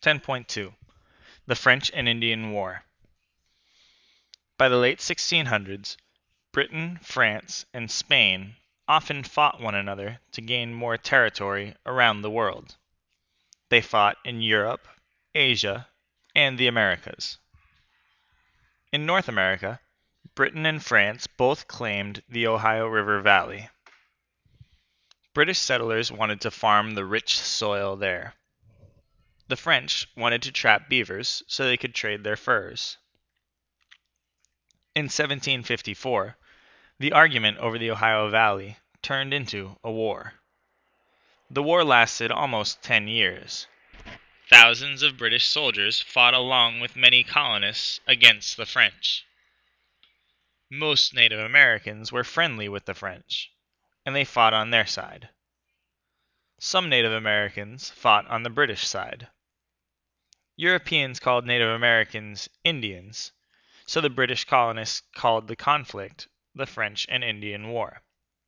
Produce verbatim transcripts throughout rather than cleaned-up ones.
ten point two. The French and Indian War. By the late sixteen hundreds, Britain, France, and Spain often fought one another to gain more territory around the world. They fought in Europe, Asia, and the Americas. In North America, Britain and France both claimed the Ohio River Valley. British settlers wanted to farm the rich soil there. The French wanted to trap beavers so they could trade their furs. In seventeen fifty-four, the argument over the Ohio Valley turned into a war. The war lasted almost ten years. Thousands of British soldiers fought along with many colonists against the French. Most Native Americans were friendly with the French, and they fought on their side. Some Native Americans fought on the British side. Europeans called Native Americans Indians, so the British colonists called the conflict the French and Indian War.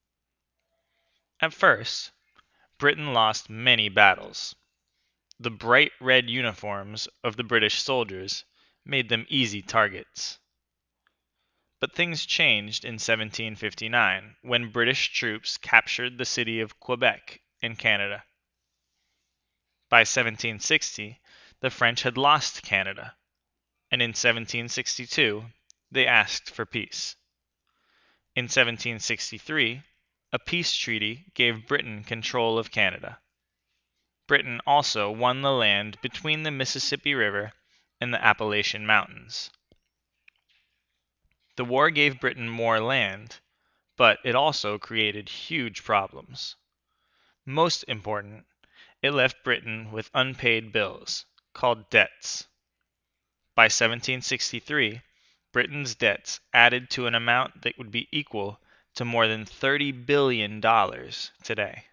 At first, Britain lost many battles. The bright red uniforms of the British soldiers made them easy targets. But things changed in seventeen fifty-nine when British troops captured the city of Quebec in Canada. By seventeen sixty, the French had lost Canada, and in seventeen sixty-two, they asked for peace. In seventeen sixty-three, a peace treaty gave Britain control of Canada. Britain also won the land between the Mississippi River and the Appalachian Mountains. The war gave Britain more land, but it also created huge problems. Most important, it left Britain with unpaid bills, called debts. By seventeen sixty-three, Britain's debts added to an amount that would be equal to more than thirty billion dollars today.